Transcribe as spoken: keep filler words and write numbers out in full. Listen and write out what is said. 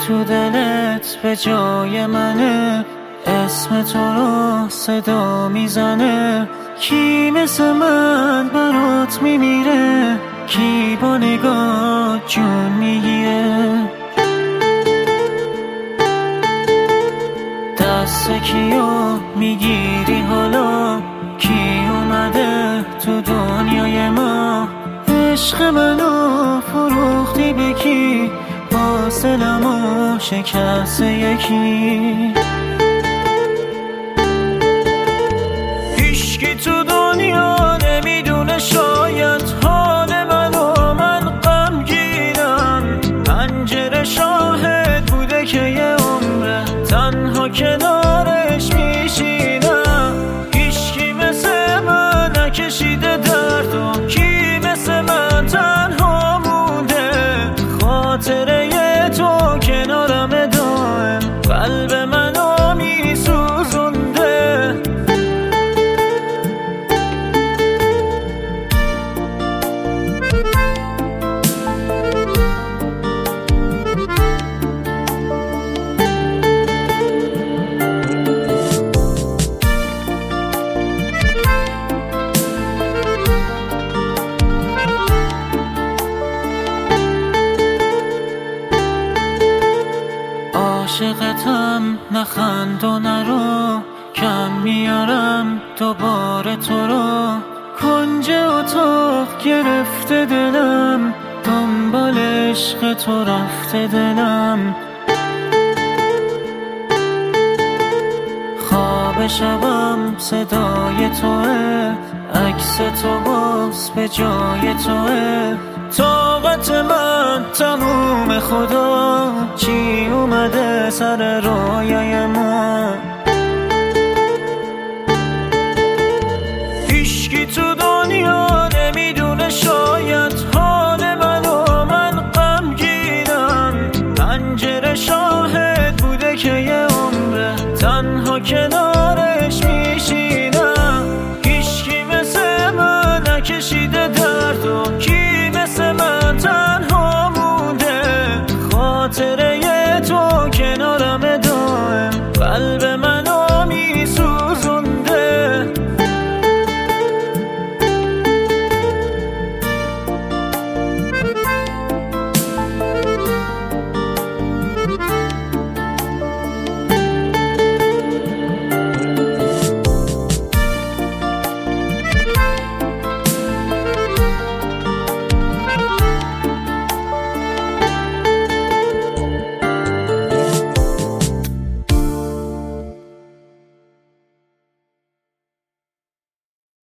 تو دلت به جای منه، اسم تو رو صدا میزنه. کی مثل من برات میمیره، کی با نگاه جون میگیره. دست کیو میگیری حالا، کی اومده تو دنیای ما. عشق منو فروختی به کی، باز دلمو شکست یکی. هیچکی تو دنیا نمیدونه شاید حال منو، من غمگینم. پنجره شاهد بوده که یه عمره تنها کنارش میشینم. هیچکی مثل من نکشیده درد و کی مثل من تنها مونده. خاطره تو کنارم دائم، قلب منو میسوزونده. عاشقتم نخند و نرو، کم میارم دوباره تو رو. کنج اتاق گرفته دلم، دنبال عشق تو رفته دلم. خواب شبم صدای توه، عکس تو باز به جای توه. طاقت من تموم خدا، چی اومده سر رویای ما.